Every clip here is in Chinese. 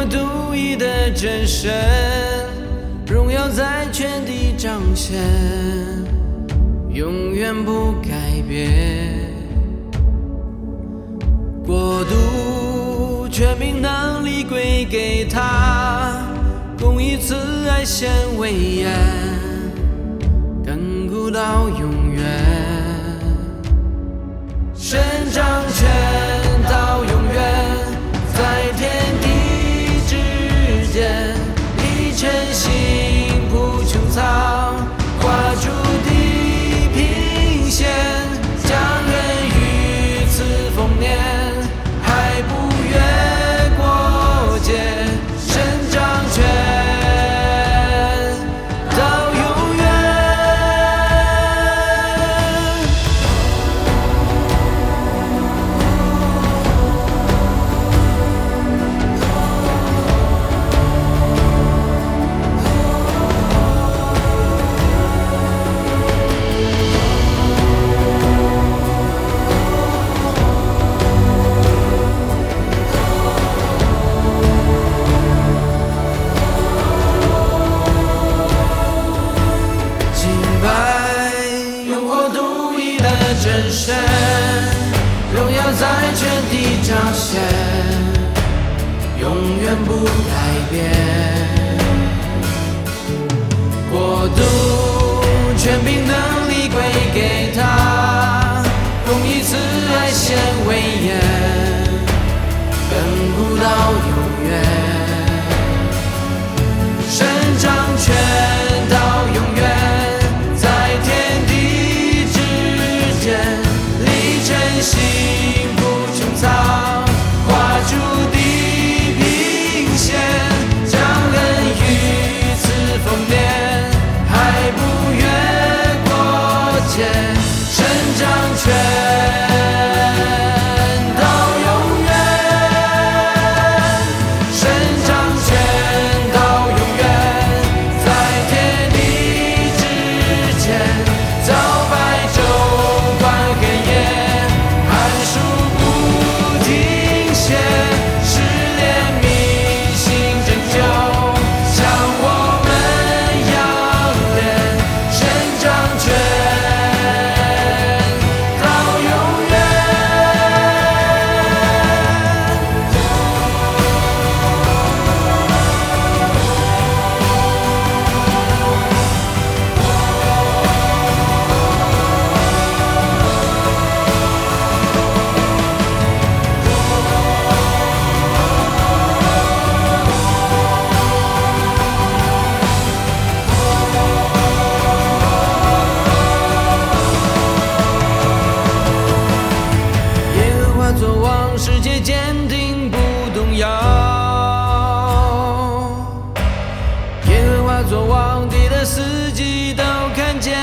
我独一的真神，荣耀在全地彰显，永远不改变。国度、权柄、能力归给他，公义、慈爱显威严，亘古到永远。神掌权到永远，在天地之间，立晨星铺穹苍，画出地平线，将人与此丰年，还不越过界。神掌权到永远。真神，荣耀在全地彰显，永远不改变。国度、权柄、能力归给他，公义、慈爱显威严，亘古到永远。神掌权到永远，在天地之间，立晨星铺穹苍，画出地平线，将人与此丰年，还不越过界。神掌权到永远，神掌权到永远，在天地之间，早白昼观黑夜，寒暑不停歇，是怜悯行拯救，向我们仰脸。神掌权到永远。耶和华作王，世界坚定不动摇。耶和华作王，地的四极都看见。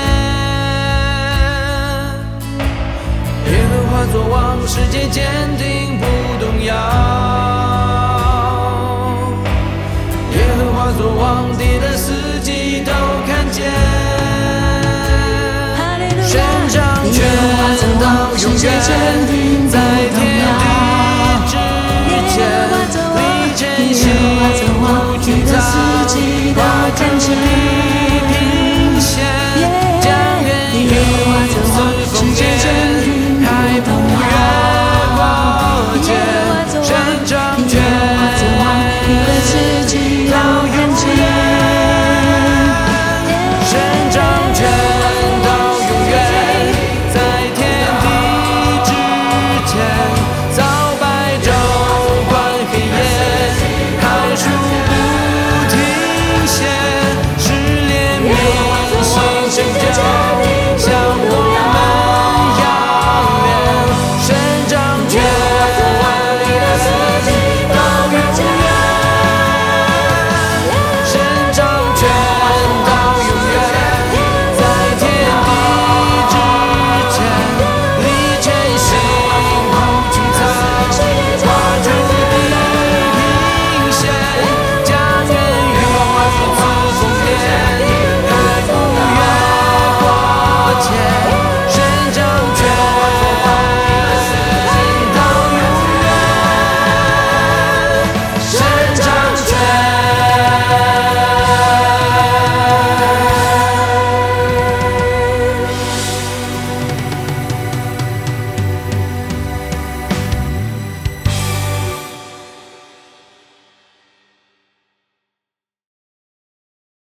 耶和华作王，世界坚定不动摇。耶和华作王，地的四极都看见。神掌权到永远，在天地之间，立晨星铺穹苍，画出地